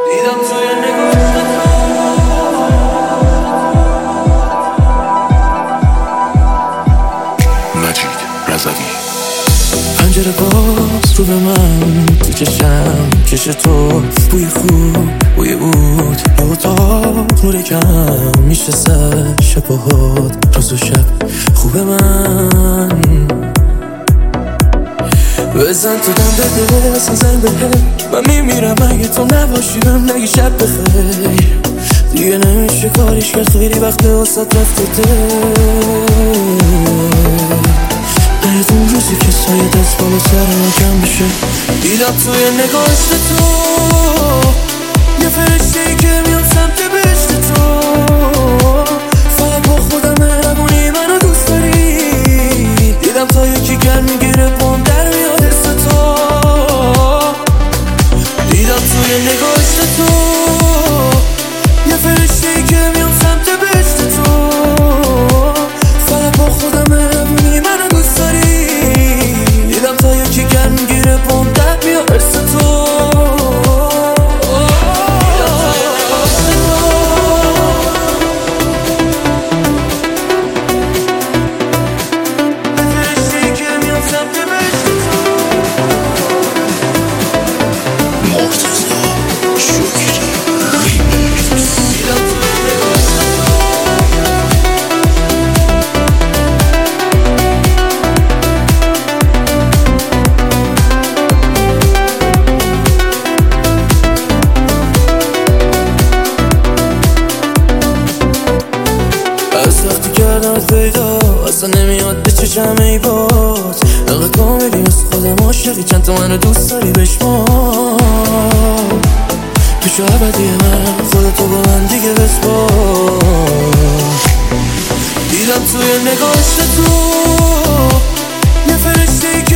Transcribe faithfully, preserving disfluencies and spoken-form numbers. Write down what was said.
دیدم توی نگاه مجید رضوی. پنجره باز رو به من، تو چشم کش تو، بوی خوب بوی بود یه اتاق نور کم میشه سر شب و هات روز و شب خوب من. بزن تو دم بده اصلا زنگ بده، من میمیرم اگه تو نباشی بهم نگی شب بخیر. دیگه نمیشه کاریش کرد، خیلی وقت واسه رفته دل. باید اون روزی که سایه دست بالا سر ما کم بشه. دیدم توی نگاهش تو یه فرشته‌ای که میام سمت بهشت تو. فقط با خودم مهربونی منو دوست داری. دیدم تا یکی گر میگیره پام در میاد حس تو. دیدم توی نگاهش تو یه فرشته‌ای که میام سمت بهشت تو. فقط با خودم مهربونی منو دوست داری. دیدم تا یکی گر میگیره پام در میاد حس تو. از وقتی کردمت پیدا اصلا نمیاد به چشم ای باز. نقل کاملی از خودم عاشقی، چند تا منو دوست داری بشمار. پیش ابدی من خودتو با من دیگه بسپار. دیدم توی نگاهش تو یه فرشته‌ای